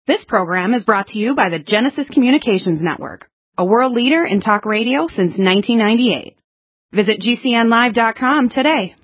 This program is brought to you by the Genesis Communications Network, a world leader in talk radio since 1998. Visit GCNlive.com today.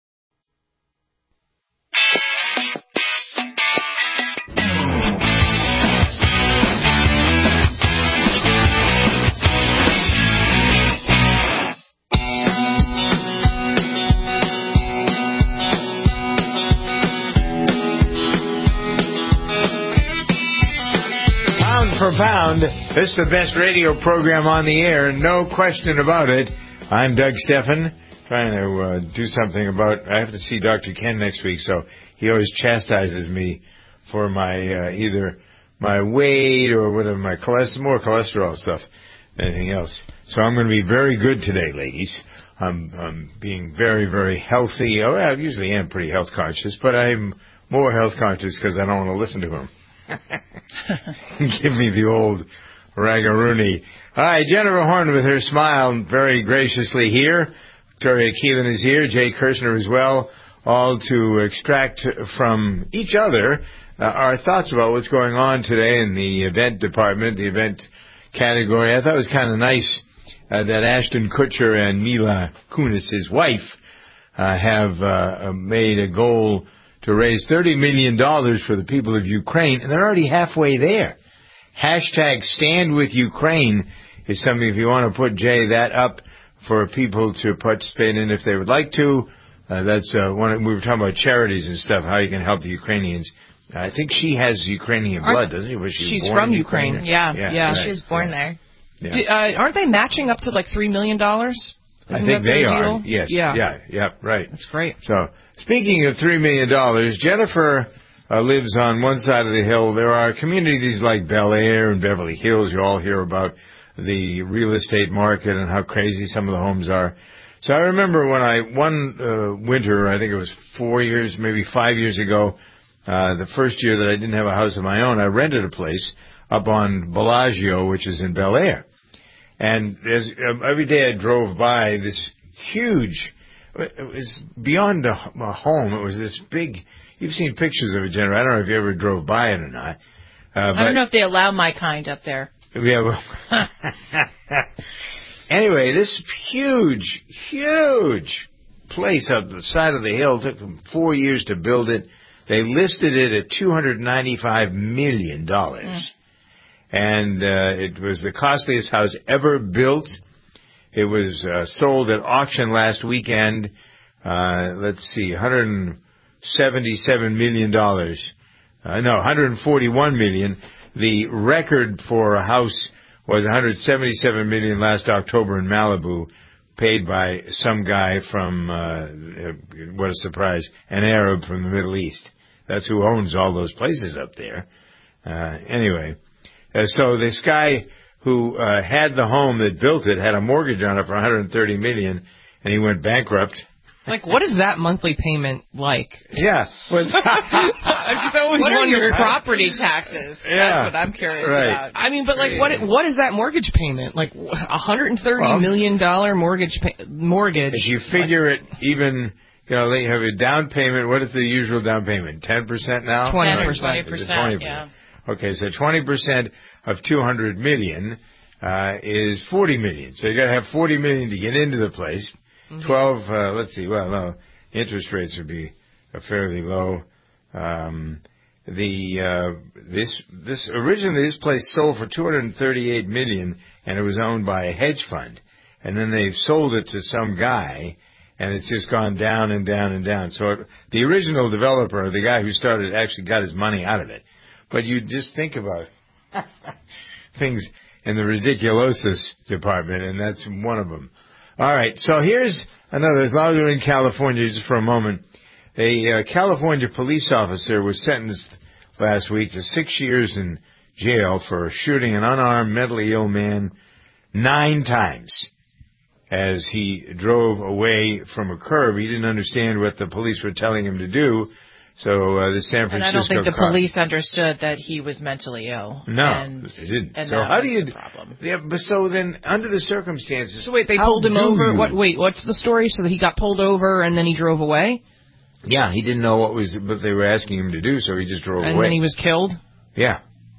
For pound, this is the best radio program on the air, no question about it. I'm Doug Steffen, trying to do something about, I have to see Dr. Ken next week, so he always chastises me for my, either my weight or whatever, my more cholesterol stuff than anything else. So I'm going to be very good today, ladies. I'm being very, very healthy. Oh, I usually am pretty health conscious, but I'm more health conscious because I don't want to listen to him. Give me the old ragaroony. Hi, Jennifer Horn with her smile very graciously here. Victoria Keelan is here. Jay Kirshner as well. All to extract from each other our thoughts about what's going on today in the event department, the event category. I thought it was kind of nice that Ashton Kutcher and Mila Kunis, his wife, have made a goal to raise $30 million for the people of Ukraine, and they're already halfway there. Hashtag Stand With Ukraine is something, if you want to put, Jay, that up for people to participate in if they would like to. That's one. We were talking about charities and stuff, how you can help the Ukrainians. I think she has Ukrainian blood, doesn't she? She's from Ukraine. Yeah. Right. She was born there. Yeah. Aren't they matching up to like $3 million? I think they are. Yes. Yeah. Right. That's great. So, speaking of $3 million, Jennifer lives on one side of the hill. There are communities like Bel Air and Beverly Hills. You all hear about the real estate market and how crazy some of the homes are. So I remember when one winter, I think it was 4 years, maybe 5 years ago, the first year that I didn't have a house of my own, I rented a place up on Bellagio, which is in Bel Air. And every day I drove by this huge, it was beyond a home. It was this big, you've seen pictures of it, Jennifer. I don't know if you ever drove by it or not. I don't know if they allow my kind up there. Yeah, well. Anyway, this huge place up the side of the hill. Took them 4 years to build it. They listed it at $295 million. And it was the costliest house ever built. It was sold at auction last weekend. Let's see, $177 million. No, $141 million. The record for a house was $177 million last October in Malibu, paid by some guy from, what a surprise, an Arab from the Middle East. That's who owns all those places up there. Anyway. So this guy who had the home that built it had a mortgage on it for $130 million, and he went bankrupt. Like, what is that monthly payment like? Yeah. I'm just always what are your wondering. property taxes? Yeah. That's what I'm curious about. I mean, but like, what is that mortgage payment? Like, $130 million mortgage. If you figure it even, they have a down payment. What is the usual down payment? 10% now? 20%. Yeah. Okay, so 20% of $200 million is $40 million. So you got to have $40 million to get into the place. 12. Let's see. Well, no, interest rates would be fairly low. Originally this place sold for $238 million, and it was owned by a hedge fund, and then they've sold it to some guy, and it's just gone down and down and down. So the original developer, the guy who started it, actually got his money out of it. But you just think about things in the ridiculosis department, and that's one of them. All right, so here's another. As long as we're in California, just for a moment, a California police officer was sentenced last week to 6 years in jail for shooting an unarmed, mentally ill man 9 times as he drove away from a curb. He didn't understand what the police were telling him to do. So the San Francisco. And I don't think the police understood that he was mentally ill. No, they didn't. And so how do you? Problem. Yeah, but so then under the circumstances. So wait, they pulled him over. What's the story? So that he got pulled over and then he drove away? Yeah, he didn't know what they were asking him to do, so he just drove away. And then he was killed? Yeah.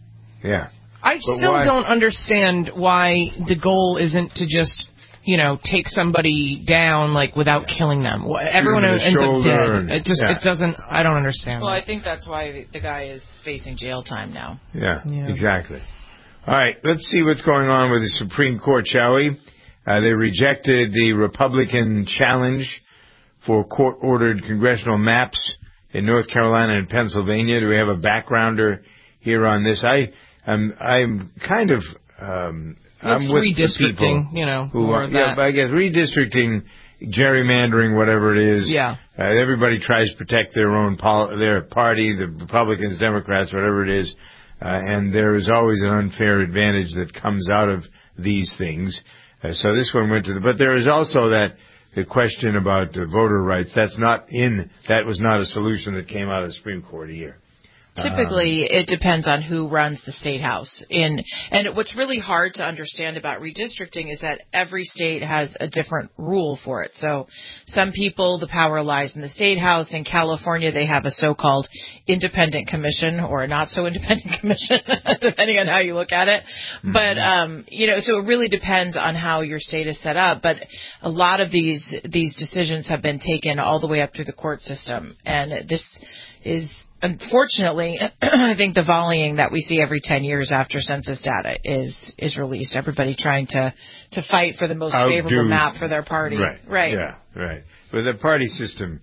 Yeah. I still don't understand why the goal isn't to just, take somebody down, without killing them. Everyone ends up dead. It doesn't, I don't understand. Well, I think that's why the guy is facing jail time now. Yeah, exactly. All right, let's see what's going on with the Supreme Court, shall we? They rejected the Republican challenge for court-ordered congressional maps in North Carolina and Pennsylvania. Do we have a backgrounder here on this? I'm kind of... I'm with redistricting, but I guess redistricting, gerrymandering, whatever it is. Yeah. Everybody tries to protect their own their party, the Republicans, Democrats, whatever it is, and there is always an unfair advantage that comes out of these things. So this one went to but there is also the question about voter rights. That was not a solution that came out of the Supreme Court here. Typically, it depends on who runs the state house. And what's really hard to understand about redistricting is that every state has a different rule for it. So some people, the power lies in the state house. In California, they have a so-called independent commission or a not-so-independent commission, depending on how you look at it. Mm-hmm. But, so it really depends on how your state is set up. But a lot of these decisions have been taken all the way up through the court system. And this is... Unfortunately, I think the volleying that we see every 10 years after census data is released. Everybody trying to fight for the most favorable map for their party. Right. Yeah, right. But the party system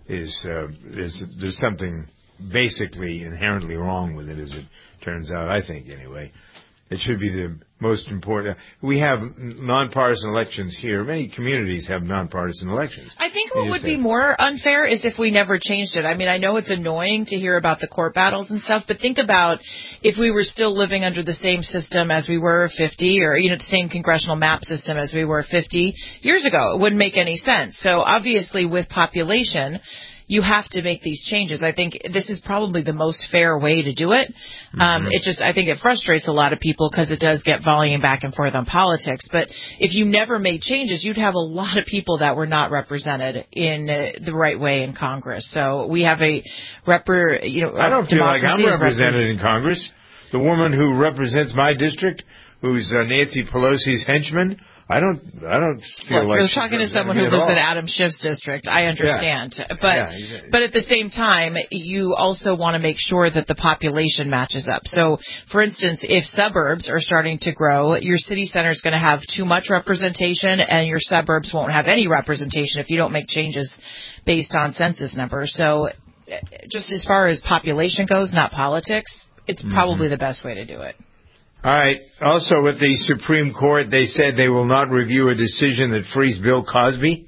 there's something basically inherently wrong with it, as it turns out, I think, anyway. It should be the most important. We have nonpartisan elections here. Many communities have nonpartisan elections. I think what would be more unfair is if we never changed it. I mean, I know it's annoying to hear about the court battles and stuff, but think about if we were still living under the same system as we were 50 or, the same congressional map system as we were 50 years ago. It wouldn't make any sense. So obviously with population, you have to make these changes. I think this is probably the most fair way to do it. Mm-hmm. I think it frustrates a lot of people because it does get volleying back and forth on politics. But if you never made changes, you'd have a lot of people that were not represented in the right way in Congress. So we have I don't feel like I'm represented in Congress. The woman who represents my district, who's Nancy Pelosi's henchman, I don't feel like you're talking to someone who lives in Adam Schiff's district. I understand, but at the same time, you also want to make sure that the population matches up. So, for instance, if suburbs are starting to grow, your city center is going to have too much representation, and your suburbs won't have any representation if you don't make changes based on census numbers. So, just as far as population goes, not politics, it's probably the best way to do it. All right. Also, with the Supreme Court, they said they will not review a decision that frees Bill Cosby.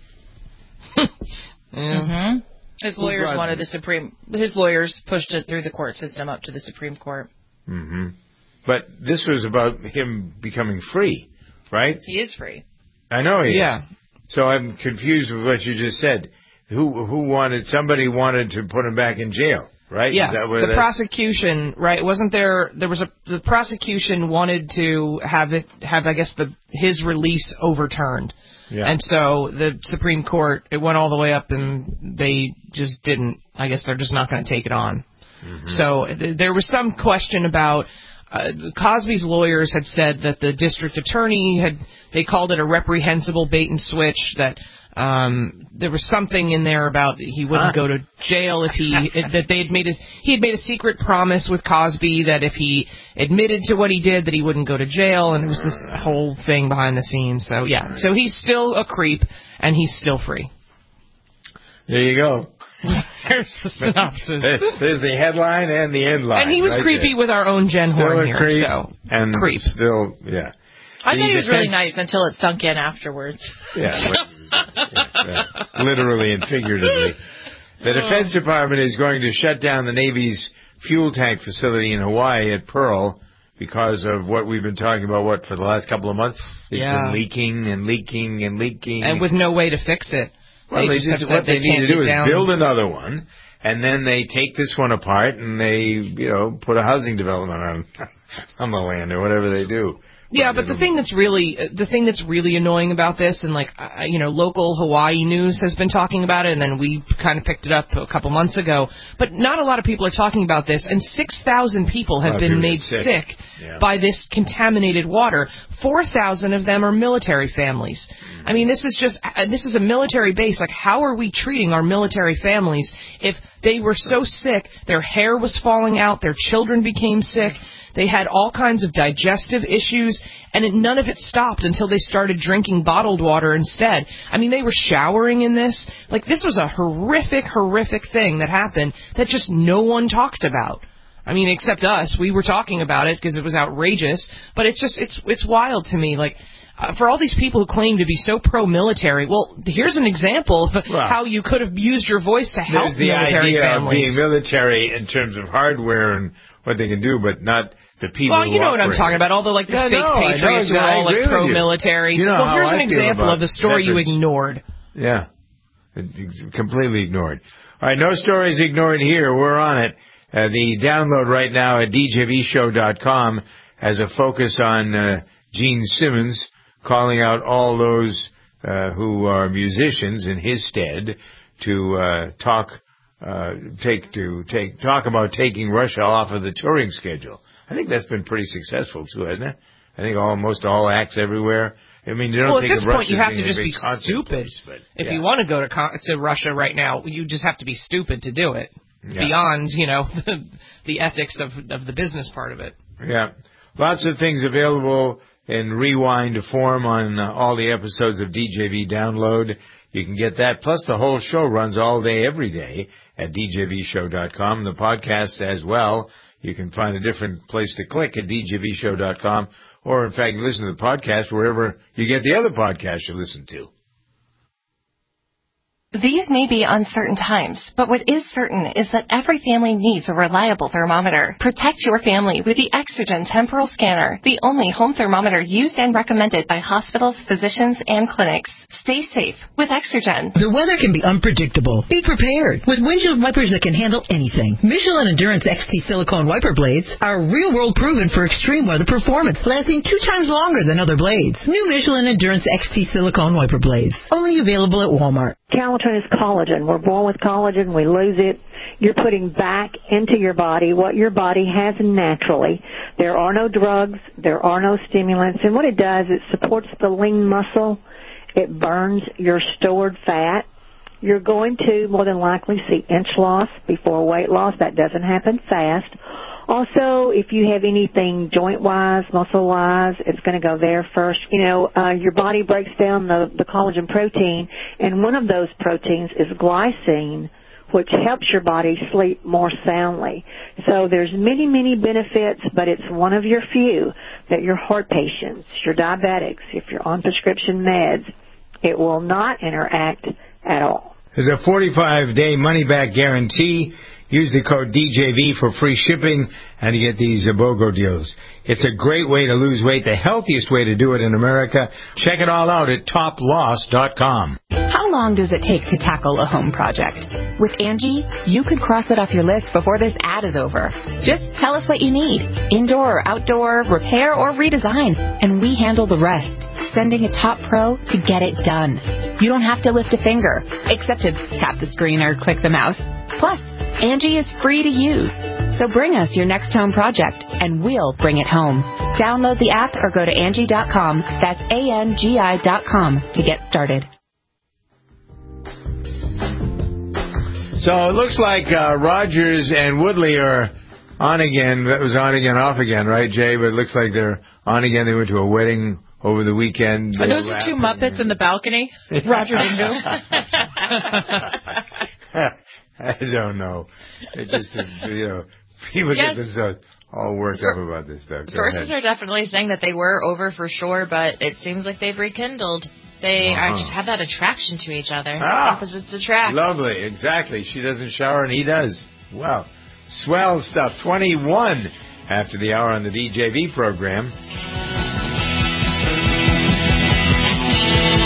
Mm-hmm. His lawyers pushed it through the court system up to the Supreme Court. Mm-hmm. But this was about him becoming free, right? He is free. I know he is. Yeah. So I'm confused with what you just said. Somebody wanted to put him back in jail. Right? Yes, the prosecution, right? Wasn't the prosecution wanted to have his release overturned. Yeah. And so the Supreme Court, it went all the way up and they just didn't, I guess they're just not going to take it on. Mm-hmm. So there was some question about, Cosby's lawyers had said that the district attorney they called it a reprehensible bait and switch, that there was something in there about he wouldn't go to jail if he had made a secret promise with Cosby that if he admitted to what he did that he wouldn't go to jail, and it was this whole thing behind the scenes. So yeah, so he's still a creep and he's still free. There you go. There's the synopsis. There's the headline and the end line. And he was creepy with our own Jen Horn here. Creep, so and creep. Still, yeah. I thought he was really nice until it sunk in afterwards. Yeah. Literally and figuratively. The Defense Department is going to shut down the Navy's fuel tank facility in Hawaii at Pearl because of what we've been talking about, for the last couple of months? It's been leaking and leaking and leaking. And with no way to fix it. Well, what they need to do is build another one, and then they take this one apart and they, put a housing development on the land or whatever they do. Yeah, but the thing that's really annoying about this, and local Hawaii news has been talking about it, and then we kind of picked it up a couple months ago. But not a lot of people are talking about this, and 6,000 people have been made sick by this contaminated water. 4,000 of them are military families. I mean, this is a military base. Like, how are we treating our military families if they were so sick, their hair was falling out, their children became sick? They had all kinds of digestive issues, and none of it stopped until they started drinking bottled water instead. I mean, they were showering in this. Like, this was a horrific, horrific thing that happened that just no one talked about. I mean, except us. We were talking about it because it was outrageous, but it's wild to me. Like, for all these people who claim to be so pro-military, well, here's an example of how you could have used your voice to help military families. There's the idea of being military in terms of hardware and what they can do, but not the people. Well, you know what I'm talking about. All the fake patriots who are all pro-military. Here's an example of the story you ignored. Yeah, completely ignored. All right, no stories ignored here. We're on it. The download right now at djvshow.com has a focus on Gene Simmons calling out all those who are musicians in his stead to talk about taking Russia off of the touring schedule. I think that's been pretty successful too, hasn't it? I think almost all acts everywhere. I mean, you don't think of Russia. Well, at this point, you have to just be stupid. If you want to go to Russia right now, you just have to be stupid to do it. Yeah. Beyond, the ethics of the business part of it. Yeah. Lots of things available in rewind form on all the episodes of DJV Download. You can get that. Plus, the whole show runs all day, every day at djvshow.com. The podcast as well. You can find a different place to click at djvshow.com. Or, in fact, listen to the podcast wherever you get the other podcasts you listen to. These may be uncertain times, but what is certain is that every family needs a reliable thermometer. Protect your family with the Exergen Temporal Scanner, the only home thermometer used and recommended by hospitals, physicians, and clinics. Stay safe with Exergen. The weather can be unpredictable. Be prepared with windshield wipers that can handle anything. Michelin Endurance XT silicone wiper blades are real-world proven for extreme weather performance, lasting 2 times longer than other blades. New Michelin Endurance XT silicone wiper blades, only available at Walmart. Calatrine is collagen. We're born with collagen. We lose it. You're putting back into your body what your body has naturally. There are no drugs. There are no stimulants. And what it does, it supports the lean muscle. It burns your stored fat. You're going to more than likely see inch loss before weight loss. That doesn't happen fast. Also, if you have anything joint-wise, muscle-wise, it's going to go there first. Your body breaks down the collagen protein, and one of those proteins is glycine, which helps your body sleep more soundly. So there's many, many benefits, but it's one of your few that your heart patients, your diabetics, if you're on prescription meds, it will not interact at all. There's a 45-day money-back guarantee. Use the code DJV for free shipping and you get these BOGO deals. It's a great way to lose weight, the healthiest way to do it in America. Check it all out at toploss.com. How long does it take to tackle a home project? With Angie, you could cross it off your list before this ad is over. Just tell us what you need, indoor or outdoor, repair or redesign, and we handle the rest, sending a top pro to get it done. You don't have to lift a finger, except to tap the screen or click the mouse. Plus, Angie is free to use. So bring us your next home project, and we'll bring it home. Download the app or go to Angie.com. That's ANGI.com to get started. So it looks like Rogers and Woodley are on again. That was on again, off again, right, Jay? But it looks like they're on again. They went to a wedding over the weekend. Are those the two Muppets in the balcony? Roger Dingo? I don't know. It just, people get themselves all worked up about this stuff. Sources are definitely saying that they were over for sure, but it seems like they've rekindled. They just have that attraction to each other. Opposites attract. Lovely, exactly. She doesn't shower and he does. Wow. Swell stuff. 21 after the hour on the DJV program.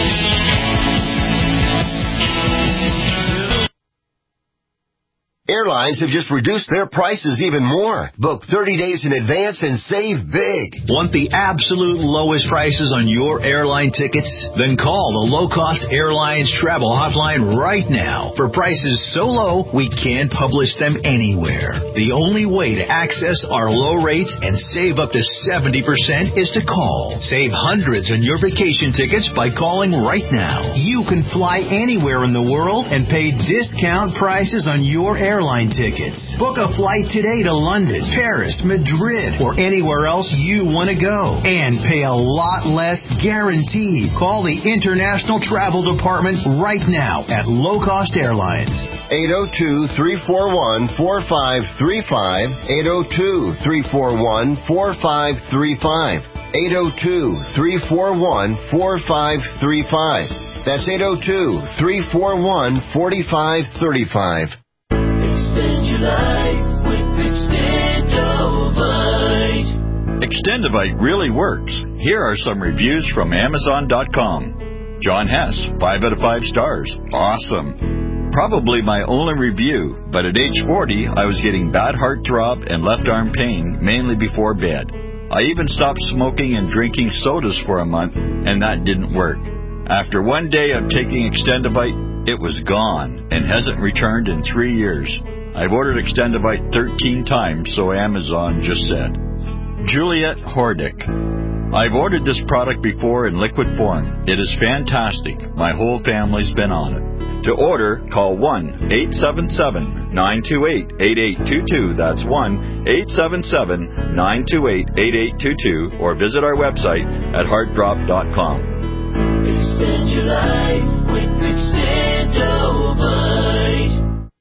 Airline Airlines have just reduced their prices even more. Book 30 days in advance and save big. Want the absolute lowest prices on your airline tickets? Then call the Low Cost Airlines Travel Hotline right now. For prices so low, we can't publish them anywhere. The only way to access our low rates and save up to 70% is to call. Save hundreds on your vacation tickets by calling right now. You can fly anywhere in the world and pay discount prices on your airline tickets. Book a flight today to London, Paris, Madrid, or anywhere else you want to go. And pay a lot less guaranteed. Call the International Travel Department right now at Low Cost Airlines. 802-341-4535. 802-341-4535. 802-341-4535. That's 802-341-4535. Extend your life with Extendovite. Extendovite really works. Here are some reviews from Amazon.com. John Hess, 5 out of 5 stars. Awesome. Probably my only review, but at age 40, I was getting bad heartthrob and left arm pain, mainly before bed. I even stopped smoking and drinking sodas for a month, and that didn't work. After one day of taking Extendovite, it was gone and hasn't returned in 3 years. I've ordered Extendovite 13 times, so Amazon just said. Juliet Hordick. I've ordered this product before in liquid form. It is fantastic. My whole family's been on it. To order, call 1-877-928-8822. That's 1-877-928-8822. Or visit our website at heartdrop.com. Extend your life with Extendovite.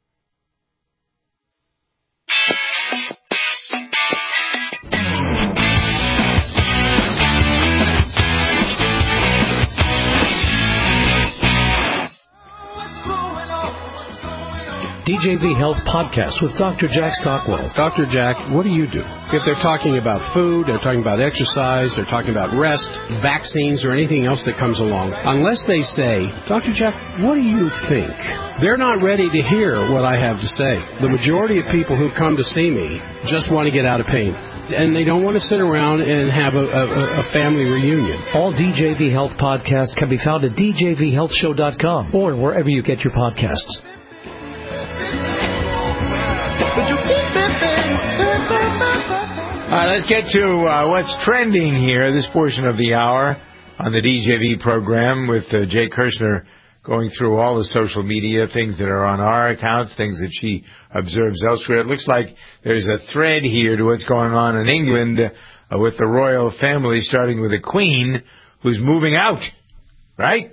DJV Health Podcast with Dr. Jack Stockwell. Dr. Jack, what do you do? If they're talking about food, they're talking about exercise, they're talking about rest, vaccines, or anything else that comes along, unless they say, Dr. Jack, what do you think? They're not ready to hear what I have to say. The majority of people who come to see me just want to get out of pain. And they don't want to sit around and have a family reunion. All DJV Health podcasts can be found at djvhealthshow.com or wherever you get your podcasts. All right, let's get to what's trending here, this portion of the hour on the DJV program with Jay Kirshner going through all the social media, things that are on our accounts, things that she observes elsewhere. It looks like there's a thread here to what's going on in England with the royal family, starting with the Queen, who's moving out, right?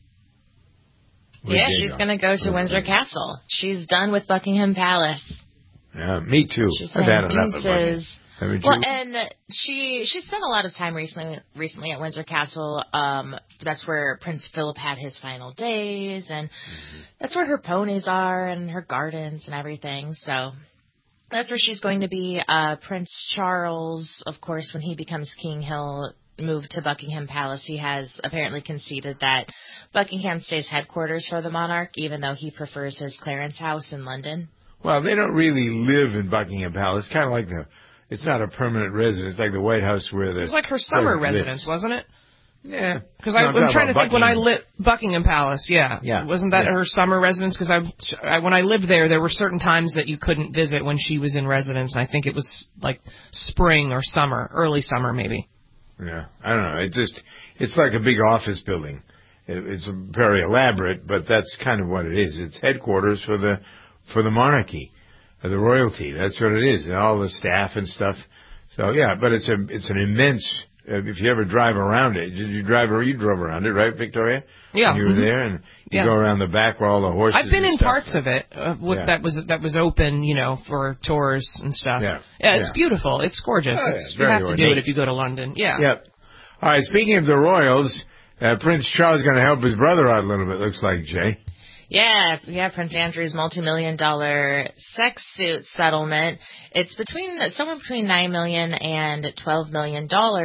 Yeah, she's going to go to Windsor Castle. She's done with Buckingham Palace. Yeah, me too. I've had enough of it. Well, and she spent a lot of time recently at Windsor Castle. That's where Prince Philip had his final days, and that's where her ponies are and her gardens and everything. So that's where she's going to be. Prince Charles, of course, when he becomes king, he'll move to Buckingham Palace. He has apparently conceded that Buckingham stays headquarters for the monarch, even though he prefers his Clarence House in London. Well, they don't really live in Buckingham Palace. Kind of like it's not a permanent residence, like the White House where the... It was like her summer residence, wasn't it? Yeah. Because I'm trying to think when I lived Buckingham Palace, yeah. Wasn't that her summer residence? Because when I lived there were certain times that you couldn't visit when she was in residence, and I think it was like spring or summer, early summer maybe. Yeah, I don't know. It's like a big office building. It's very elaborate, but that's kind of what it is. It's headquarters for the monarchy, the royalty. That's what it is, and all the staff and stuff. So yeah, but it's an immense. If you ever drive around it, you drove around it, right, Victoria? Yeah, when you were there, and you go around the back where all the horses. I've been in stuff. Parts of it that was open, for tours and stuff. Yeah, it's beautiful. It's gorgeous. You have to do it if you go to London. Yeah. Yep. All right. Speaking of the royals, Prince Charles is going to help his brother out a little bit. Looks like, Jay. Yeah, Prince Andrew's multi-million-dollar sex suit settlement. It's somewhere between $9 million and $12 million,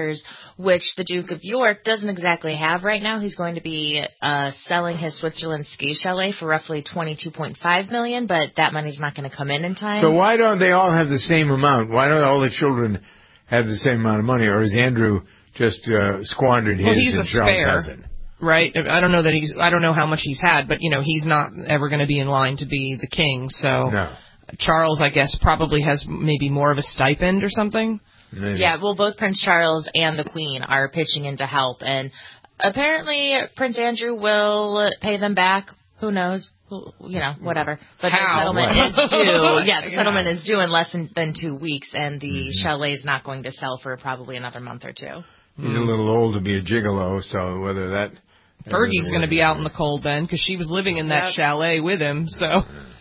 which the Duke of York doesn't exactly have right now. He's going to be selling his Switzerland ski chalet for roughly $22.5 million, but that money's not going to come in time. So why don't they all have the same amount? Why don't all the children have the same amount of money, or is Andrew just squandered his? Well, he's and a Charles spare. hasn't? Right. I don't know how much he's had, but he's not ever going to be in line to be the king. So no. Charles, I guess, probably has maybe more of a stipend or something. Maybe. Yeah, well, both Prince Charles and the Queen are pitching in to help, and apparently Prince Andrew will pay them back. Who knows? Whatever. But the settlement is due. Yeah, the settlement is due in less than 2 weeks, and the chalet is not going to sell for probably another month or two. He's a little old to be a gigolo, so whether that... Fergie's going to be out in the cold then, because she was living in that chalet with him, so...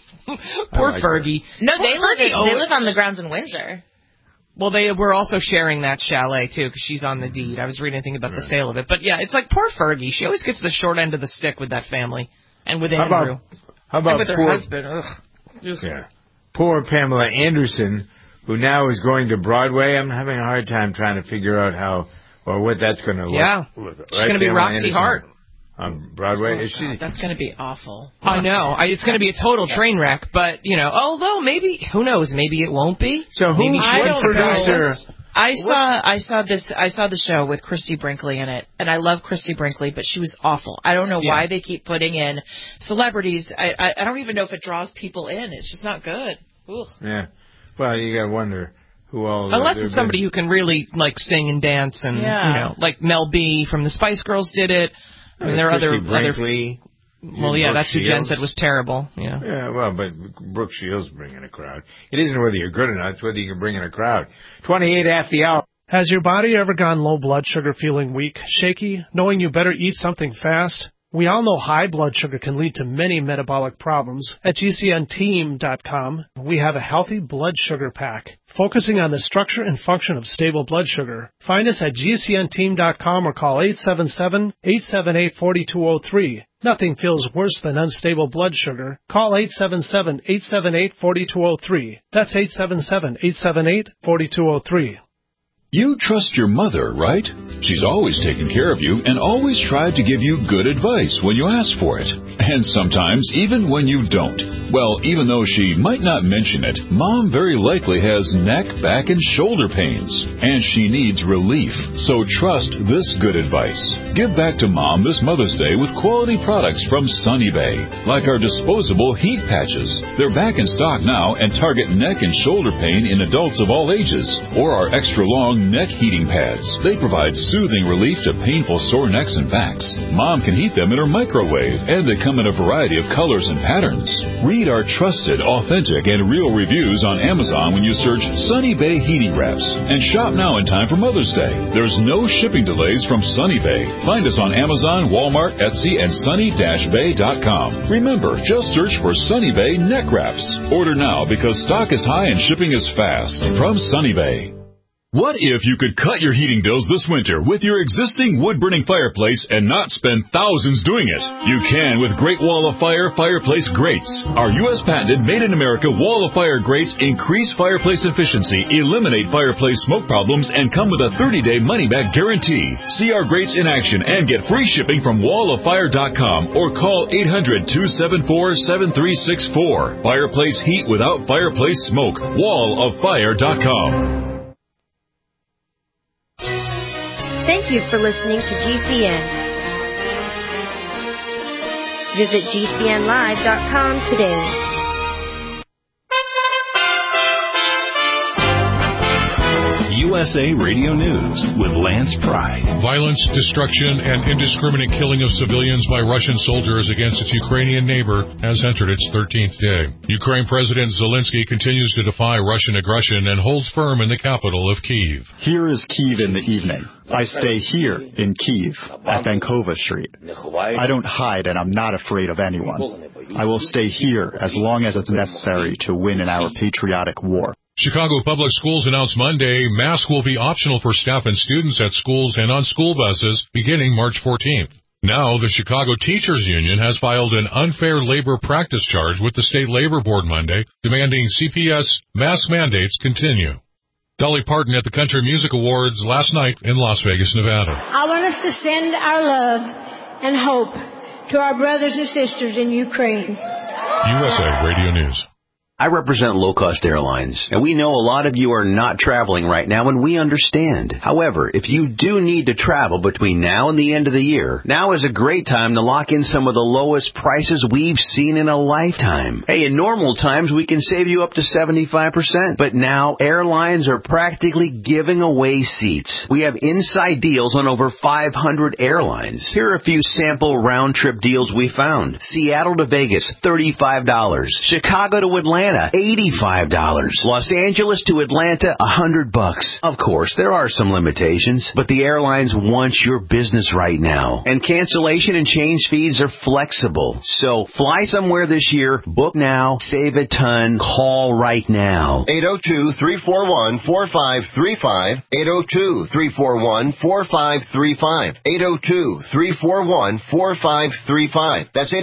Poor Fergie. No, they live on the grounds in Windsor. Well, they were also sharing that chalet, too, because she's on the deed. I was reading anything about the sale of it. But, yeah, it's like poor Fergie. She always gets the short end of the stick with that family, and with Andrew. How about and with her husband. Ugh. Yeah. Poor Pamela Anderson, who now is going to Broadway. I'm having a hard time trying to figure out what that's going to look. Yeah. She's going to be Roxy Hart. On Broadway? That's going to be awful. I know. It's going to be a total train wreck, but, although maybe, who knows, maybe it won't be. So what producer? I saw the show with Christy Brinkley in it, and I love Christy Brinkley, but she was awful. I don't know why they keep putting in celebrities. I don't even know if it draws people in. It's just not good. Ugh. Yeah. Well, you got to wonder who all... Unless it's somebody who can really, sing and dance, and, like Mel B from the Spice Girls did it. I mean, there are other... Brinkley. Well, yeah, that's who Jen said was terrible. Yeah. Yeah, well, but Brooke Shields bringing a crowd. It isn't whether you're good or not, it's whether you can bring in a crowd. 28 after the hour. Has your body ever gone low blood sugar, feeling weak, shaky, knowing you better eat something fast? We all know high blood sugar can lead to many metabolic problems. At GCNteam.com, we have a healthy blood sugar pack, focusing on the structure and function of stable blood sugar. Find us at GCNteam.com or call 877-878-4203. Nothing feels worse than unstable blood sugar. Call 877-878-4203. That's 877-878-4203. You trust your mother, right? She's always taken care of you and always tried to give you good advice when you ask for it. And sometimes even when you don't. Well, even though she might not mention it, Mom very likely has neck, back, and shoulder pains. And she needs relief. So trust this good advice. Give back to Mom this Mother's Day with quality products from Sunny Bay. Like our disposable heat patches. They're back in stock now and target neck and shoulder pain in adults of all ages. Or our extra long neck heating pads. They provide soothing relief to painful sore necks and backs. Mom can heat them in her microwave, and they come in a variety of colors and patterns. Read our trusted, authentic, and real reviews on Amazon when you search Sunny Bay Heating Wraps. And shop now in time for Mother's Day. There's no shipping delays from Sunny Bay. Find us on Amazon, Walmart, Etsy, and sunny-bay.com. Remember, just search for Sunny Bay Neck Wraps. Order now because stock is high and shipping is fast. From Sunny Bay. What if you could cut your heating bills this winter with your existing wood-burning fireplace and not spend thousands doing it? You can with Great Wall of Fire fireplace grates. Our U.S. patented made-in-America Wall of Fire grates increase fireplace efficiency, eliminate fireplace smoke problems, and come with a 30-day money-back guarantee. See our grates in action and get free shipping from walloffire.com or call 800-274-7364. Fireplace heat without fireplace smoke. walloffire.com. Thank you for listening to GCN. Visit GCNlive.com today. USA Radio News with Lance Pride. Violence, destruction, and indiscriminate killing of civilians by Russian soldiers against its Ukrainian neighbor has entered its 13th day. Ukraine President Zelensky continues to defy Russian aggression and holds firm in the capital of Kyiv. Here is Kyiv in the evening. I stay here in Kyiv at Vankova Street. I don't hide and I'm not afraid of anyone. I will stay here as long as it's necessary to win in our patriotic war. Chicago Public Schools announced Monday masks will be optional for staff and students at schools and on school buses beginning March 14th. Now, the Chicago Teachers Union has filed an unfair labor practice charge with the State Labor Board Monday, demanding CPS mask mandates continue. Dolly Parton at the Country Music Awards last night in Las Vegas, Nevada. I want us to send our love and hope to our brothers and sisters in Ukraine. USA Radio News. I represent low-cost airlines, and we know a lot of you are not traveling right now, and we understand. However, if you do need to travel between now and the end of the year, now is a great time to lock in some of the lowest prices we've seen in a lifetime. Hey, in normal times, we can save you up to 75%, but now airlines are practically giving away seats. We have inside deals on over 500 airlines. Here are a few sample round-trip deals we found. Seattle to Vegas, $35. Chicago to Atlanta, $85. Los Angeles to Atlanta, $100. Of course, there are some limitations, but the airlines want your business right now. And cancellation and change fees are flexible. So fly somewhere this year, book now, save a ton, call right now. 802-341-4535. 802-341-4535. 802-341-4535. That's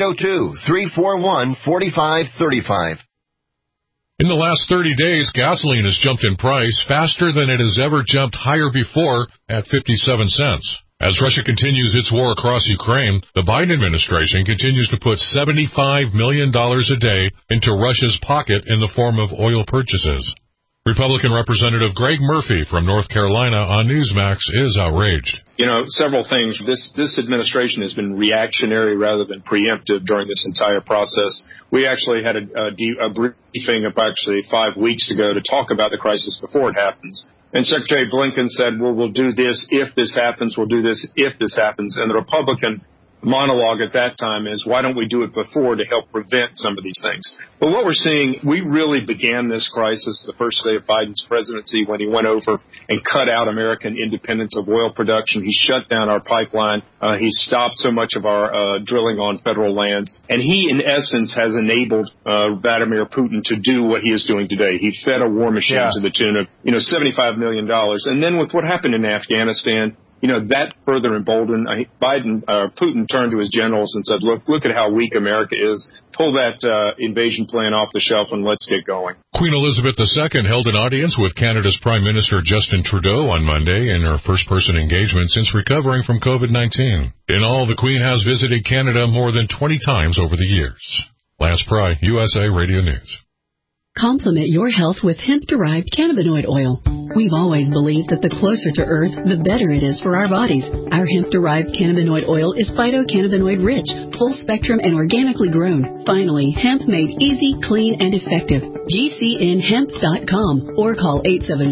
802-341-4535. In the last 30 days, gasoline has jumped in price faster than it has ever jumped higher before at 57 cents. As Russia continues its war across Ukraine, the Biden administration continues to put $75 million a day into Russia's pocket in the form of oil purchases. Republican Representative Greg Murphy from North Carolina on Newsmax is outraged. Several things. This administration has been reactionary rather than preemptive during this entire process. We actually had a briefing of actually 5 weeks ago to talk about the crisis before it happens. And Secretary Blinken said, well, we'll do this if this happens. We'll do this if this happens. And the Republican monologue at that time is, why don't we do it before to help prevent some of these things? But what we're seeing, we really began this crisis the first day of Biden's presidency when he went over and cut out American independence of oil production. He shut down our pipeline. He stopped so much of our drilling on federal lands. And he, in essence, has enabled Vladimir Putin to do what he is doing today. He fed a war machine to the tune of, $75 million. And then with what happened in Afghanistan, that further emboldened Putin turned to his generals and said, look at how weak America is. Pull that invasion plan off the shelf and let's get going. Queen Elizabeth II held an audience with Canada's Prime Minister Justin Trudeau on Monday in her first-person engagement since recovering from COVID-19. In all, the Queen has visited Canada more than 20 times over the years. Lance Pry, USA Radio News. Complement your health with hemp-derived cannabinoid oil. We've always believed that the closer to Earth, the better it is for our bodies. Our hemp-derived cannabinoid oil is phytocannabinoid-rich, full-spectrum, and organically grown. Finally, hemp made easy, clean, and effective. GCNhemp.com or call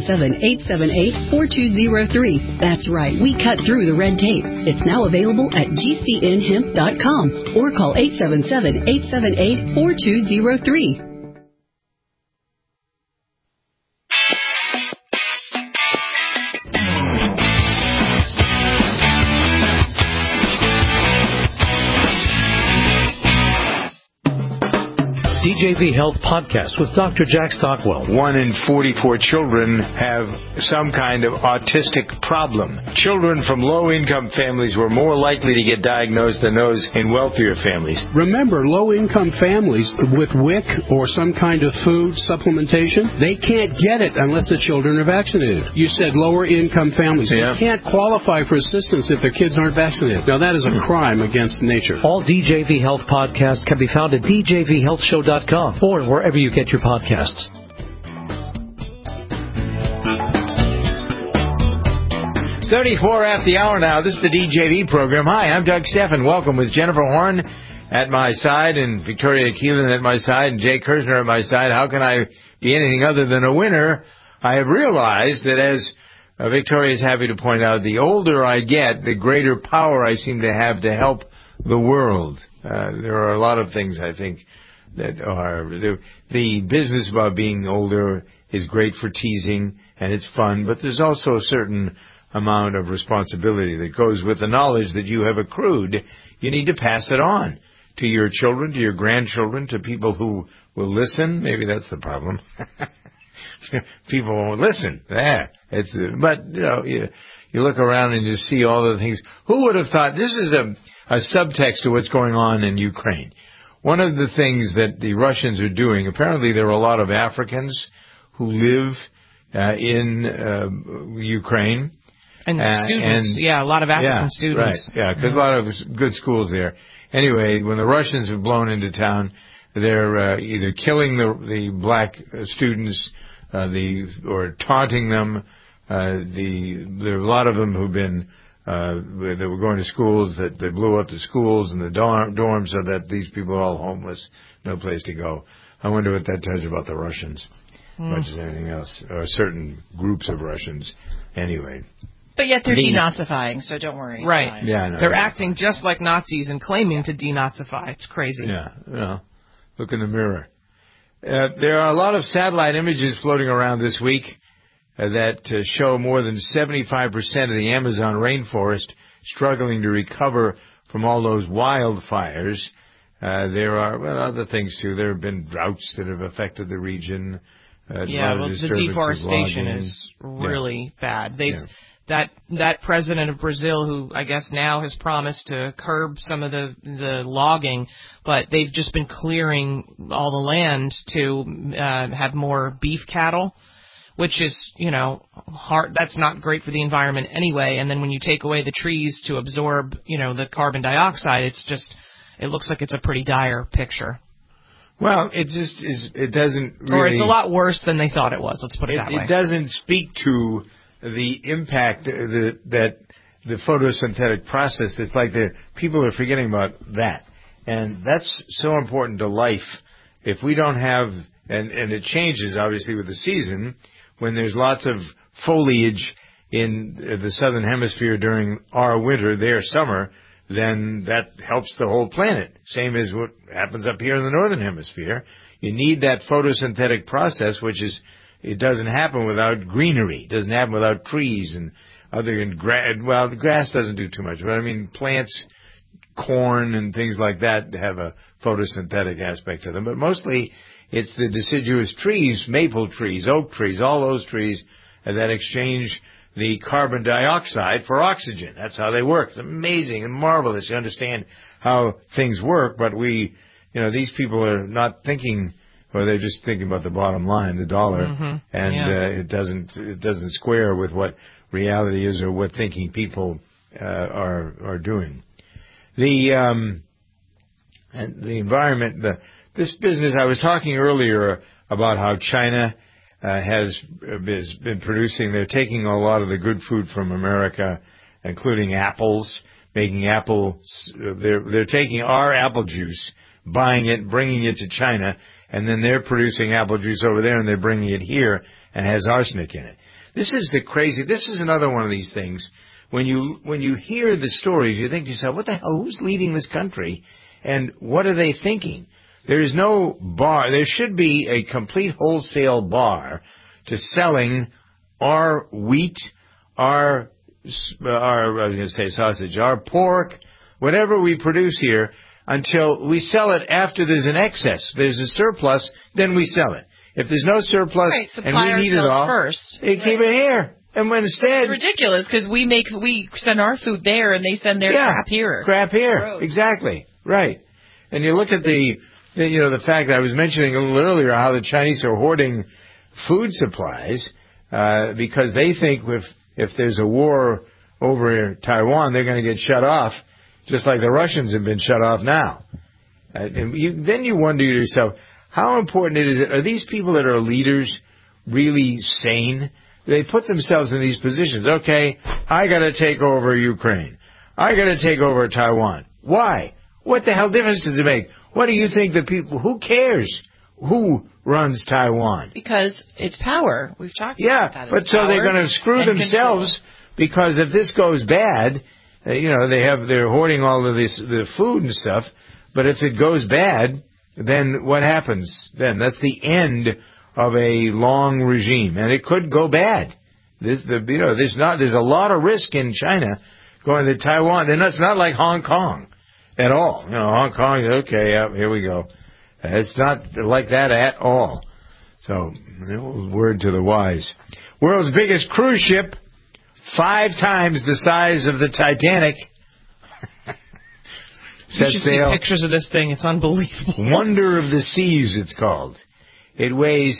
877-878-4203. That's right, we cut through the red tape. It's now available at GCNhemp.com or call 877-878-4203. DJV Health Podcast with Dr. Jack Stockwell. 1 in 44 children have some kind of autistic problem. Children from low-income families were more likely to get diagnosed than those in wealthier families. Remember, low-income families with WIC or some kind of food supplementation, they can't get it unless the children are vaccinated. You said lower-income families. They can't qualify for assistance if their kids aren't vaccinated. Now, that is a crime against nature. All DJV Health podcasts can be found at djvhealthshow.com or wherever you get your podcasts. It's 34 after the hour now. This is the DJV program. Hi, I'm Doug Steffen. Welcome with Jennifer Horn at my side and Victoria Keelan at my side and Jay Kirzner at my side. How can I be anything other than a winner? I have realized that, as Victoria is happy to point out, the older I get, the greater power I seem to have to help the world. There are a lot of things, I think, that are the business about being older is great for teasing and it's fun, but there's also a certain amount of responsibility that goes with the knowledge that you have accrued. You need to pass it on to your children, to your grandchildren, to people who will listen. Maybe that's the problem. people won't listen. But you look around and you see all the things. Who would have thought this is a subtext to what's going on in Ukraine? One of the things that the Russians are doing, apparently there are a lot of Africans who live in Ukraine. And students, a lot of African students. Right, because a lot of good schools there. Anyway, when the Russians have blown into town, they're either killing the black students, or taunting them. There are a lot of them who've been that were going to schools that they blew up the schools and the dorms so that these people are all homeless, no place to go. I wonder what that tells you about the Russians, much as anything else, or certain groups of Russians. Anyway. But yet they're denazifying, so don't worry. Right. Fine. Yeah, I know. They're acting just like Nazis and claiming to denazify. It's crazy. Yeah. Well, look in the mirror. There are a lot of satellite images floating around this week that show more than 75% of the Amazon rainforest struggling to recover from all those wildfires. There are other things, too. There have been droughts that have affected the region. The deforestation is really bad. That president of Brazil, who I guess now has promised to curb some of the logging, but they've just been clearing all the land to have more beef cattle, which is, hard. That's not great for the environment anyway. And then when you take away the trees to absorb, the carbon dioxide, it looks like it's a pretty dire picture. Well, it just is. It doesn't really. Or it's a lot worse than they thought it was. Let's put it that way. It doesn't speak to the impact that the photosynthetic process. That's like people are forgetting about that, and that's so important to life. If we don't have, and it changes obviously with the season, when there's lots of foliage in the southern hemisphere during our winter, their summer, then that helps the whole planet. Same as what happens up here in the northern hemisphere. You need that photosynthetic process, which is, it doesn't happen without greenery. It doesn't happen without trees and the grass doesn't do too much, but I mean plants, corn and things like that have a photosynthetic aspect to them. But mostly it's the deciduous trees, maple trees, oak trees, all those trees that exchange the carbon dioxide for oxygen. That's how they work. It's amazing and marvelous. You understand how things work, but these people are not thinking, or they're just thinking about the bottom line, the dollar, it doesn't square with what reality is or what thinking people are doing. The environment, this business. I was talking earlier about how China has been producing. They're taking a lot of the good food from America, including apples, making apples. They're taking our apple juice, buying it, bringing it to China, and then they're producing apple juice over there, and they're bringing it here, and it has arsenic in it. This is another one of these things. When you hear the stories, you think to yourself, what the hell? Who's leading this country, and what are they thinking? There is no bar. There should be a complete wholesale bar to selling our wheat, I was going to say sausage, our pork, whatever we produce here, until we sell it after there's an excess. There's a surplus, then we sell it. If there's no surplus and we need it all, first. They keep it here. And when instead, it's ridiculous because we send our food there and they send their crap here. Crap here, Gross. Exactly, right. And you look at the fact that I was mentioning a little earlier how the Chinese are hoarding food supplies because they think if there's a war over Taiwan, they're going to get shut off, just like the Russians have been shut off now. Then you wonder to yourself, how important it is. Are these people that are leaders really sane? They put themselves in these positions. Okay, I got to take over Ukraine. I got to take over Taiwan. Why? What the hell difference does it make? What do you think the people, who cares who runs Taiwan? Because it's power. We've talked about that. But so they're going to screw themselves because if this goes bad, they're hoarding all of the food and stuff. But if it goes bad, then what happens? Then that's the end of a long regime, and it could go bad. There's a lot of risk in China going to Taiwan. It's not like Hong Kong at all. Hong Kong is okay. Here we go. It's not like that at all. So, the old word to the wise. World's biggest cruise ship, 5 times the size of the Titanic. You should see pictures of this thing. It's unbelievable. Wonder of the Seas, it's called. It weighs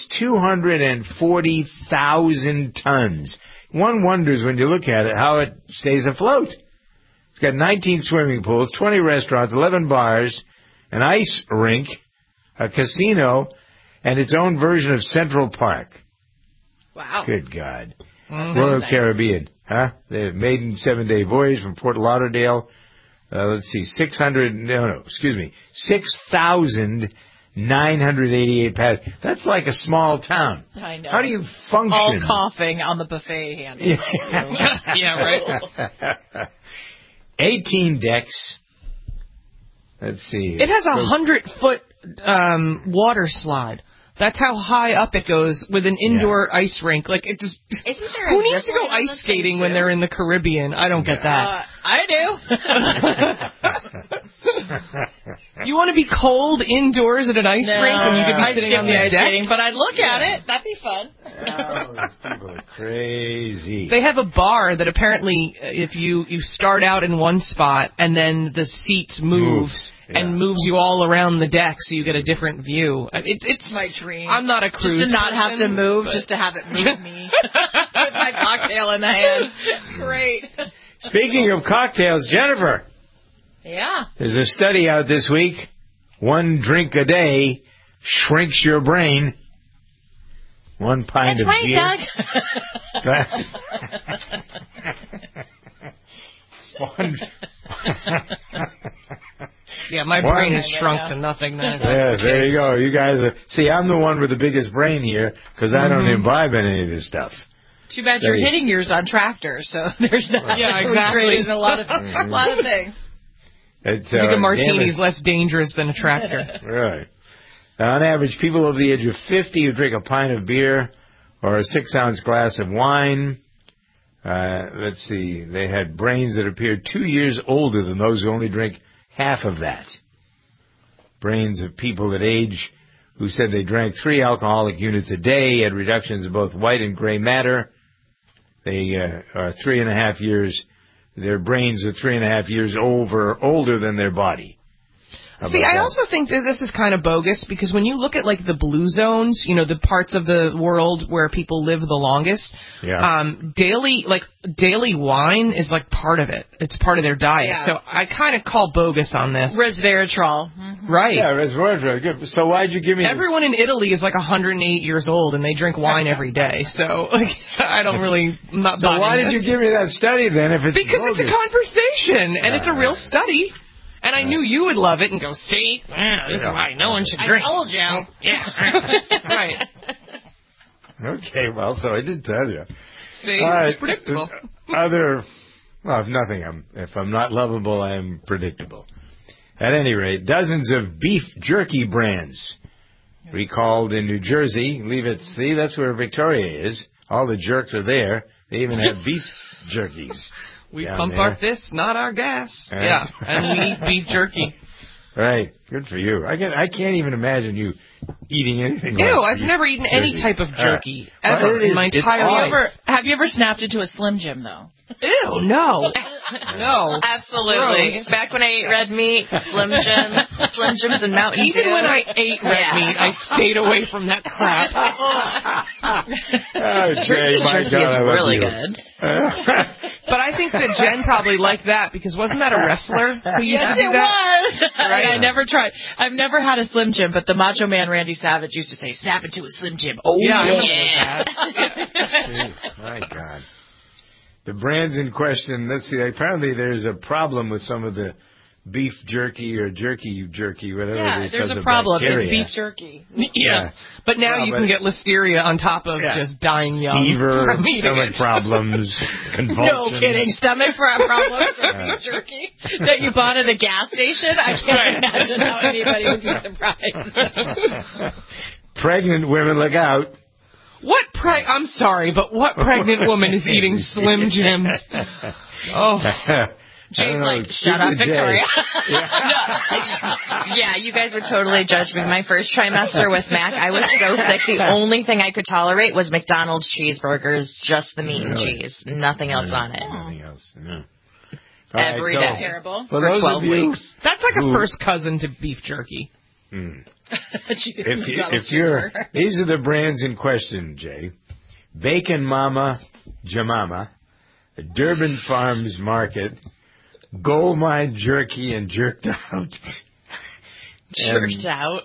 240,000 tons. One wonders when you look at it how it stays afloat. It's got 19 swimming pools, 20 restaurants, 11 bars, an ice rink, a casino, and its own version of Central Park. Wow. Good God. Mm-hmm. Royal Caribbean. Huh? The maiden 7-day voyage from Fort Lauderdale. 6,988 passengers. That's like a small town. I know. How do you function? All coughing on the buffet handle. Yeah, right. 18 decks. Let's see. It has 100-foot water slide. That's how high up it goes with an indoor ice rink. Like, it just... Who needs to go ice skating when they're in the Caribbean? I don't get that. I do. You want to be cold indoors at an ice rink when you could be sitting on the ice deck? skating, but I'd look at it. That'd be fun. Oh, these people are crazy. They have a bar that apparently, if you start out in one spot and then the seats move and moves you all around the deck so you get a different view. It's my dream. I'm not a cruise Just to not person, have to move, just to have it move me with my cocktail in the hand. Great. Speaking of cocktails, Jennifer. Yeah. There's a study out this week. 1 drink a day shrinks your brain. 1 pint of beer. That's Yeah, my brain has shrunk to nothing now. Yeah, there you go. You guys are... See, I'm the one with the biggest brain here because I don't imbibe any of this stuff. Too bad you're hitting yours on tractors, so there's not. Yeah, exactly. A lot of things. I think a martini's less dangerous than a tractor. Right. Now, on average, people over the age of 50 who drink a pint of beer or a 6-ounce glass of wine, let's see, they had brains that appeared 2 years older than those who only drink half of that. Brains of people that age who said they drank 3 alcoholic units a day had reductions of both white and gray matter. They are 3.5 years. Their brains are 3.5 years older than their body. See, I also think that this is kind of bogus because when you look at like the blue zones, you know, the parts of the world where people live the longest, daily wine is like part of it. It's part of their diet. Yeah. So I kind of call bogus on this. Resveratrol. Mm-hmm. Right. Yeah, resveratrol. Good. So why'd you give me Everyone in Italy is like 108 years old and they drink wine every day. So like, I don't really... So why did you give me that study then if it's Because bogus? It's a conversation and it's a real study. And I knew you would love it and go, see, this is why no one should drink. I told you. Yeah. Right. Okay, well, so I did tell you. See, it's predictable. If I'm not lovable, I am predictable. At any rate, dozens of beef jerky brands recalled in New Jersey. See, that's where Victoria is. All the jerks are there. They even have beef jerkies. We pump our fists, not our gas. Yeah, and we eat beef jerky. Right. Good for you. I can't even imagine you eating anything like I've never eaten any type of jerky ever in my entire life. Have you ever snapped into a Slim Jim, though? Ew, no. No. Absolutely. Gross. Back when I ate red meat, Slim Jims and Mountain Dew. Even when I ate red meat, I stayed away from that crap. Jerky is really good. But I think that Jen probably liked that because wasn't that a wrestler who used to do that? Yes, it was. Right? I never tried. I've never had a Slim Jim, but the Macho Man Randy Savage used to say, snap into a Slim Jim. Oh, yeah. Jeez, my God. The brands in question, let's see, apparently there's a problem with some of the beef jerky or jerky, whatever it is. There's a problem. It's beef jerky. Yeah. But now you can get listeria on top of just dying young. Fever, stomach problems, convulsions. No kidding. Stomach problems from beef jerky that you bought at a gas station? I can't imagine how anybody would be surprised. Pregnant women, look out. I'm sorry, but what pregnant woman is eating Slim Jims? Oh. Jay's like, shut up, Victoria. Yeah, you guys would totally judge me. My first trimester with Mac, I was so sick. The only thing I could tolerate was McDonald's cheeseburgers, just the meat and cheese, nothing else on it. Nothing else. No. Every day. That's terrible. For 12 weeks. That's like a first cousin to beef jerky. If you're, these are the brands in question, Jay. Bacon Mama, Jamama, Durban Farms Market, Gold Mine Jerky, and Jerked Out. Jerked Out.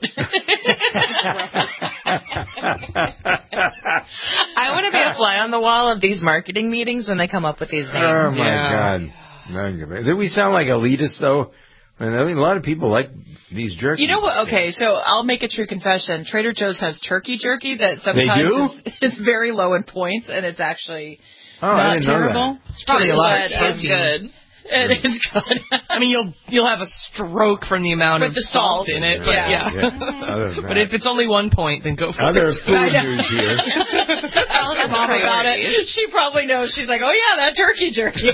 I want to be a fly on the wall of these marketing meetings when they come up with these names. Oh, my God. Do we sound like elitists, though? I mean, a lot of people like these jerky. You know what? Okay, so I'll make a true confession. Trader Joe's has turkey jerky that sometimes is very low in points, and it's actually not terrible. It's probably a lot. It's good. It is good. I mean, you'll have a stroke from the amount of salt in it, but But if it's only 1 point, then go for it. Other food news here. I'll ask Mom about it. She probably knows. She's like, oh yeah, that turkey jerky.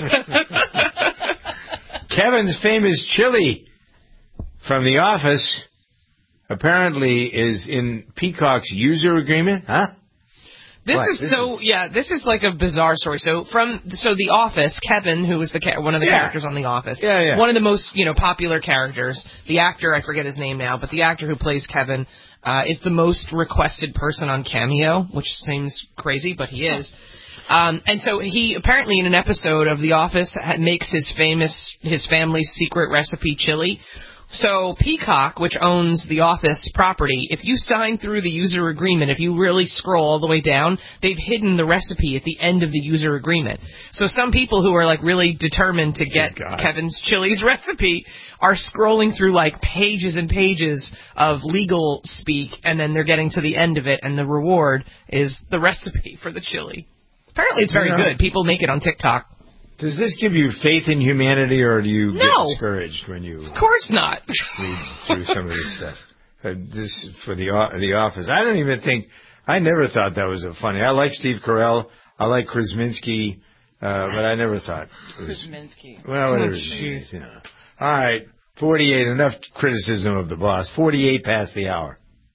Kevin's famous chili from The Office apparently is in Peacock's user agreement, huh? This is like a bizarre story. So The Office, Kevin, who was one of the characters on The Office, one of the most popular characters. The actor, I forget his name now, but the actor who plays Kevin is the most requested person on Cameo, which seems crazy, but he is. And so he apparently in an episode of The Office makes his family's secret recipe chili. So Peacock, which owns the Office property, if you sign through the user agreement, if you really scroll all the way down, they've hidden the recipe at the end of the user agreement. So some people who are like really determined to get Kevin's Chili's recipe are scrolling through like pages and pages of legal speak, and then they're getting to the end of it, and the reward is the recipe for the chili. Apparently it's very good. People make it on TikTok. Does this give you faith in humanity, or do you get discouraged when you... Of course not. ...read through some of this stuff? This for the Office. I never thought that was funny. I like Steve Carell. I like Krasinski, but I never thought... Krasinski. Well, whatever his name is, you know. All right, 48, enough criticism of the boss. 48 past the hour.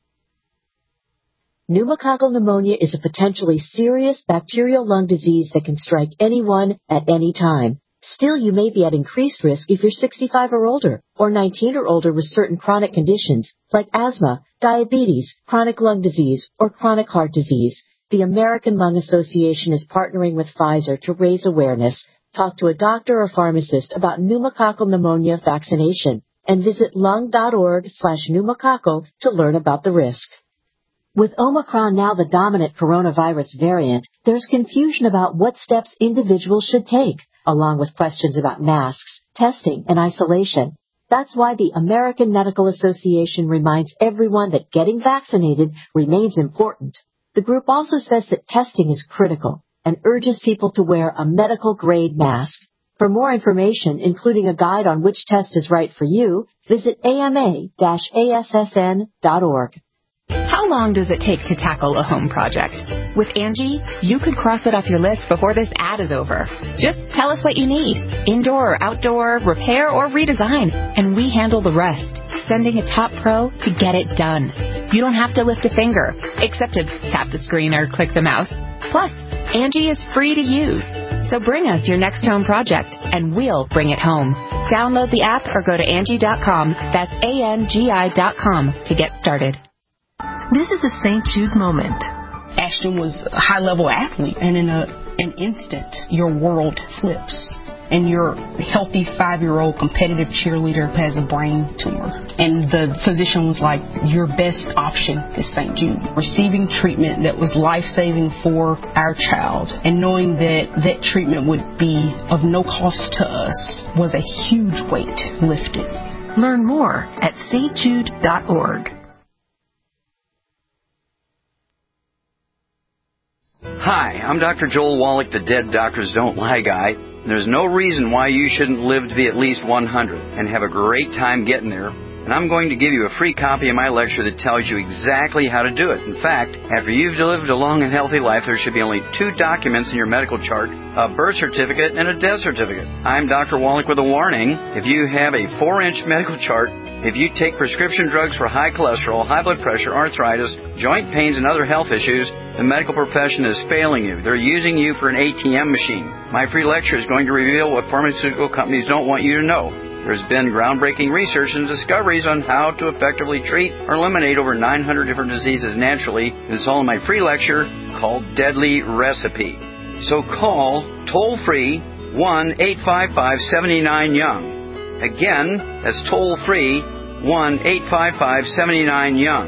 Pneumococcal pneumonia is a potentially serious bacterial lung disease that can strike anyone at any time. Still, you may be at increased risk if you're 65 or older, or 19 or older with certain chronic conditions like asthma, diabetes, chronic lung disease, or chronic heart disease. The American Lung Association is partnering with Pfizer to raise awareness. Talk to a doctor or pharmacist about pneumococcal pneumonia vaccination and visit lung.org/pneumococcal to learn about the risk. With Omicron now the dominant coronavirus variant, there's confusion about what steps individuals should take, along with questions about masks, testing, and isolation. That's why the American Medical Association reminds everyone that getting vaccinated remains important. The group also says that testing is critical and urges people to wear a medical-grade mask. For more information, including a guide on which test is right for you, visit ama-assn.org. How long does it take to tackle a home project? With Angie, you could cross it off your list before this ad is over. Just tell us what you need. Indoor or outdoor, repair or redesign, and we handle the rest, sending a top pro to get it done. You don't have to lift a finger, except to tap the screen or click the mouse. Plus, Angie is free to use. So bring us your next home project, and we'll bring it home. Download the app or go to Angie.com, that's ANGI.com, to get started. This is a St. Jude moment. Ashton was a high-level athlete, and in an instant, your world flips. And your healthy 5-year-old competitive cheerleader has a brain tumor. And the physician was like, your best option is St. Jude. Receiving treatment that was life-saving for our child, and knowing that that treatment would be of no cost to us, was a huge weight lifted. Learn more at stjude.org. Hi, I'm Dr. Joel Wallach, the Dead Doctors Don't Lie guy. There's no reason why you shouldn't live to be at least 100 and have a great time getting there and I'm going to give you a free copy of my lecture that tells you exactly how to do it. In fact, after you've lived a long and healthy life, there should be only 2 documents in your medical chart, a birth certificate and a death certificate. I'm Dr. Wallach with a warning. If you have a 4-inch medical chart, if you take prescription drugs for high cholesterol, high blood pressure, arthritis, joint pains, and other health issues, the medical profession is failing you. They're using you for an ATM machine. My free lecture is going to reveal what pharmaceutical companies don't want you to know. There's been groundbreaking research and discoveries on how to effectively treat or eliminate over 900 different diseases naturally. It's all in my free lecture called Deadly Recipe. So call toll-free 1-855-79-YOUNG. Again, that's toll-free 1-855-79-YOUNG.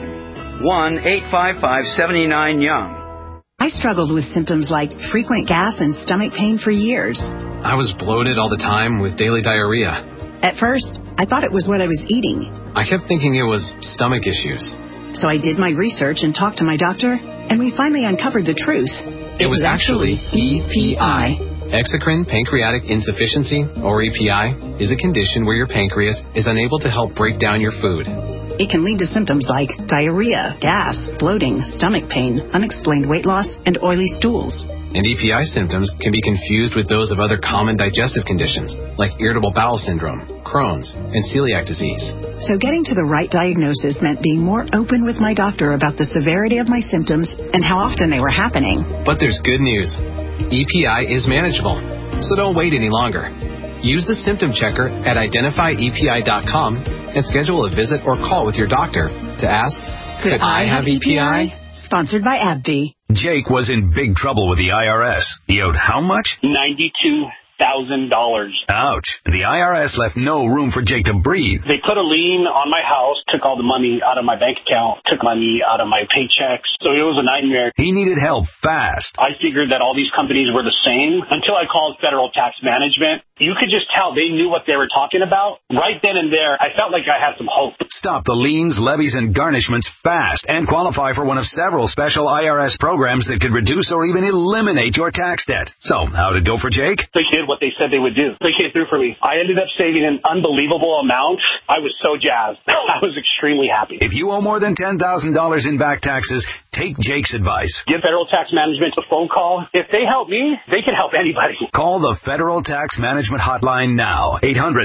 1-855-79-YOUNG. I struggled with symptoms like frequent gas and stomach pain for years. I was bloated all the time with daily diarrhea. At first, I thought it was what I was eating. I kept thinking it was stomach issues. So I did my research and talked to my doctor, and we finally uncovered the truth. It was actually EPI. Exocrine pancreatic insufficiency, or EPI, is a condition where your pancreas is unable to help break down your food. It can lead to symptoms like diarrhea, gas, bloating, stomach pain, unexplained weight loss, and oily stools. And EPI symptoms can be confused with those of other common digestive conditions, like irritable bowel syndrome, Crohn's, and celiac disease. So getting to the right diagnosis meant being more open with my doctor about the severity of my symptoms and how often they were happening. But there's good news. EPI is manageable, so don't wait any longer. Use the symptom checker at identifyepi.com and schedule a visit or call with your doctor to ask, could I have EPI? Sponsored by AbbVie. Jake was in big trouble with the IRS. He owed how much? $92,000. Ouch. The IRS left no room for Jake to breathe. They put a lien on my house, took all the money out of my bank account, took money out of my paychecks. So it was a nightmare. He needed help fast. I figured that all these companies were the same until I called Federal Tax Management. You could just tell they knew what they were talking about. Right then and there, I felt like I had some hope. Stop the liens, levies, and garnishments fast and qualify for one of several special IRS programs that could reduce or even eliminate your tax debt. So, how'd it go for Jake? They did what they said they would do. They came through for me. I ended up saving an unbelievable amount. I was so jazzed. I was extremely happy. If you owe more than $10,000 in back taxes, take Jake's advice. Give Federal Tax Management a phone call. If they help me, they can help anybody. Call the Federal Tax Management Hotline now.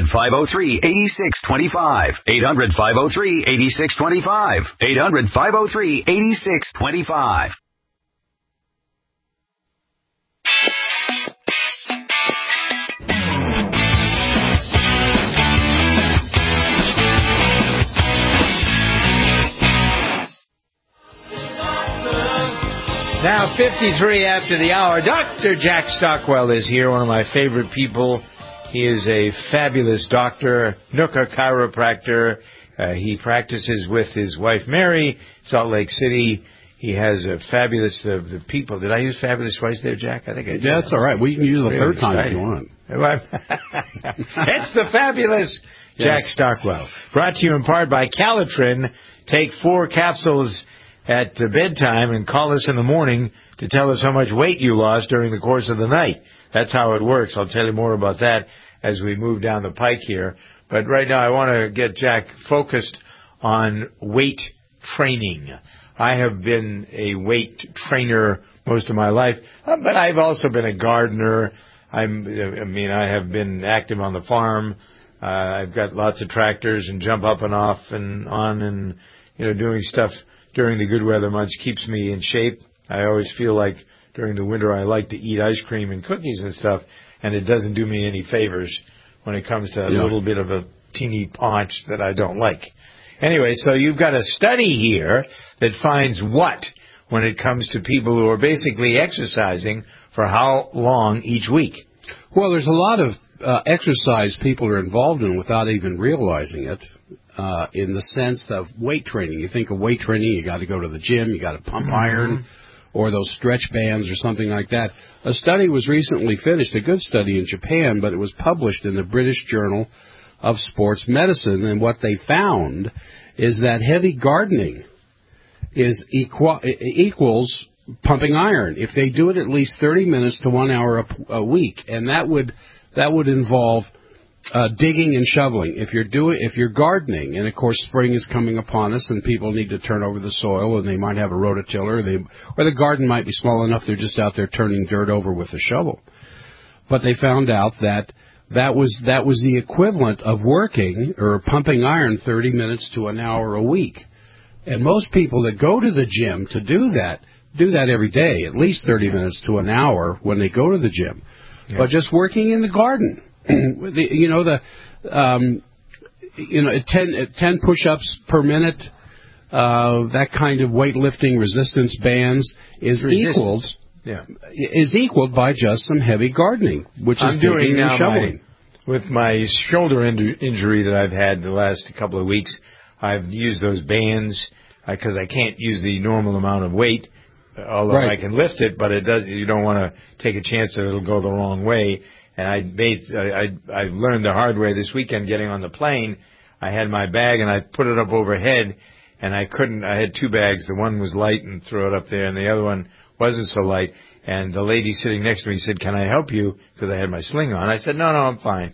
800-503-8625. 800-503-8625. 800-503-8625. Now, 53 after the hour, Dr. Jack Stockwell is here, one of my favorite people. He is a fabulous doctor, Nooka chiropractor. He practices with his wife, Mary, Salt Lake City. He has a fabulous the people. Did I use fabulous twice there, Jack? I think I did. Yeah, that's all right. We can use the third time if you want. It's the fabulous Jack Stockwell. Brought to you in part by Calitrin. Take 4 capsules at bedtime and call us in the morning to tell us how much weight you lost during the course of the night. That's how it works. I'll tell you more about that as we move down the pike here. But right now I want to get Jack focused on weight training. I have been a weight trainer most of my life, but I've also been a gardener. I have been active on the farm. I've got lots of tractors and jump up and off and on and, doing stuff during the good weather months keeps me in shape. I always feel like during the winter I like to eat ice cream and cookies and stuff, and it doesn't do me any favors when it comes to a little bit of a teeny paunch that I don't like. Anyway, so you've got a study here that finds what when it comes to people who are basically exercising for how long each week? Well, there's a lot of exercise people are involved in without even realizing it. In the sense of weight training. You think of weight training, you got to go to the gym, you got to pump iron, or those stretch bands or something like that. A study was recently finished, a good study in Japan, but it was published in the British Journal of Sports Medicine, and what they found is that heavy gardening equals pumping iron if they do it at least 30 minutes to 1 hour a week, and that would involve digging and shoveling. If you're gardening, and of course spring is coming upon us, and people need to turn over the soil, and they might have a rototiller, or the garden might be small enough they're just out there turning dirt over with a shovel. But they found out that was the equivalent of working or pumping iron 30 minutes to an hour a week. And most people that go to the gym to do that every day, at least 30 minutes to an hour when they go to the gym. Yeah. But just working in the garden, 10 push-ups per minute, that kind of weightlifting resistance bands is equaled by just some heavy gardening, which is digging and shoveling. With my shoulder injury that I've had the last couple of weeks, I've used those bands because I can't use the normal amount of weight, although I can lift it, but it does. You don't want to take a chance that it'll go the wrong way. And I learned the hard way this weekend getting on the plane. I had my bag and I put it up overhead, and I had two bags. The one was light and threw it up there, and the other one wasn't so light. And the lady sitting next to me said, "Can I help you?" Because I had my sling on. I said, "No, I'm fine."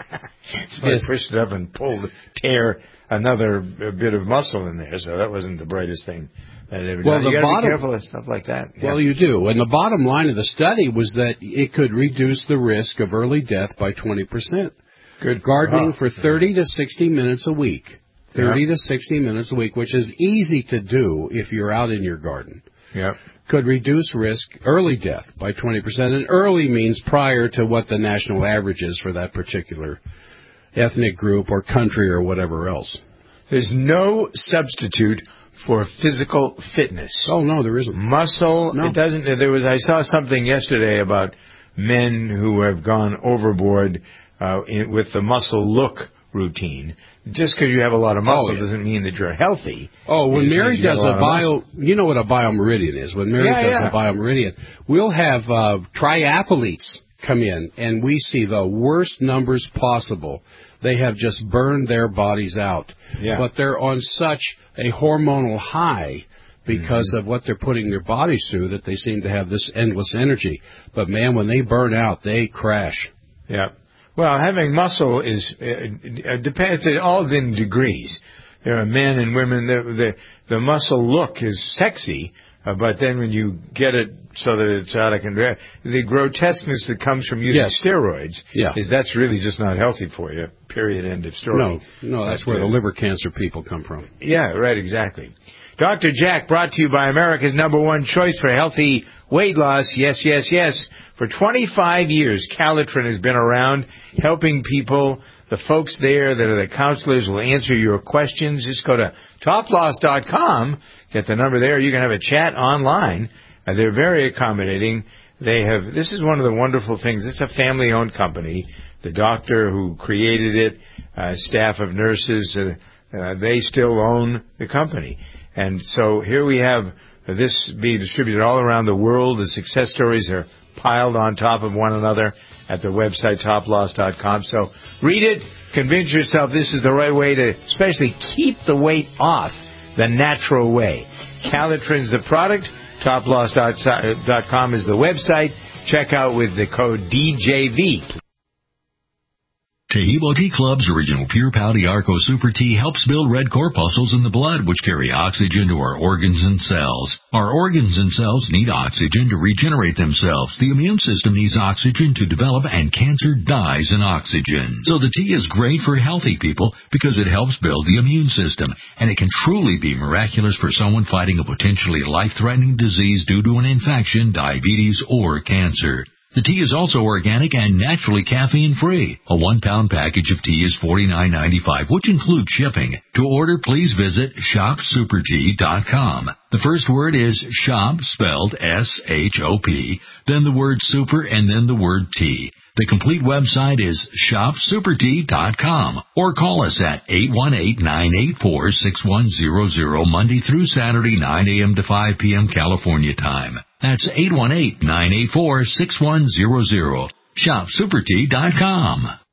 So I pushed it up and tear another bit of muscle in there. So that wasn't the brightest thing that ever done. You got to be careful of stuff like that. Yeah. Well, you do. And the bottom line of the study was that it could reduce the risk of early death by 20%. Good. Gardening for 30 to 60 minutes a week. 30 to 60 minutes a week, which is easy to do if you're out in your garden. Yep. Could reduce early death by 20%. And early means prior to what the national average is for that particular ethnic group or country or whatever else. There's no substitute for physical fitness. Oh, no, there isn't. Muscle, no. It doesn't. I saw something yesterday about men who have gone overboard with the muscle look routine. Just because you have a lot of muscle doesn't mean that you're healthy. Oh, when Mary does you know what a biomeridian is. When Mary does a biomeridian, we'll have triathletes come in, and we see the worst numbers possible. They have just burned their bodies out. Yeah. But they're on such a hormonal high because of what they're putting their bodies through that they seem to have this endless energy. But, man, when they burn out, they crash. Yeah. Well, having muscle depends. It all in degrees. There are men and women. The muscle look is sexy, but then when you get it so that it's out of control, the grotesqueness that comes from using steroids that's really just not healthy for you. Period. End of story. No, that's where the liver cancer people come from. Yeah, right. Exactly. Dr. Jack, brought to you by America's #1 choice for healthy weight loss. Yes, yes, yes. For 25 years, Calitrin has been around helping people. The folks there that are the counselors will answer your questions. Just go to toploss.com, get the number there. You can have a chat online. They're very accommodating. This is one of the wonderful things. It's a family-owned company. The doctor who created it, staff of nurses, they still own the company. And so here we have this being distributed all around the world. The success stories are piled on top of one another at the website toploss.com. So read it, convince yourself this is the right way to especially keep the weight off the natural way. Calitrin's the product. Toploss.com is the website. Check out with the code DJV. Taheebo Tea Club's original Pure Pouty Arco Super Tea helps build red corpuscles in the blood, which carry oxygen to our organs and cells. Our organs and cells need oxygen to regenerate themselves. The immune system needs oxygen to develop, and cancer dies in oxygen. So the tea is great for healthy people because it helps build the immune system, and it can truly be miraculous for someone fighting a potentially life-threatening disease due to an infection, diabetes, or cancer. The tea is also organic and naturally caffeine-free. A 1-pound package of tea is $49.95, which includes shipping. To order, please visit shopsupertea.com. The first word is shop, spelled S-H-O-P, then the word super, and then the word tea. The complete website is shopsupertea.com, or call us at 818-984-6100 Monday through Saturday, 9 a.m. to 5 p.m. California time. That's 818-984-6100. Shopsupertea.com.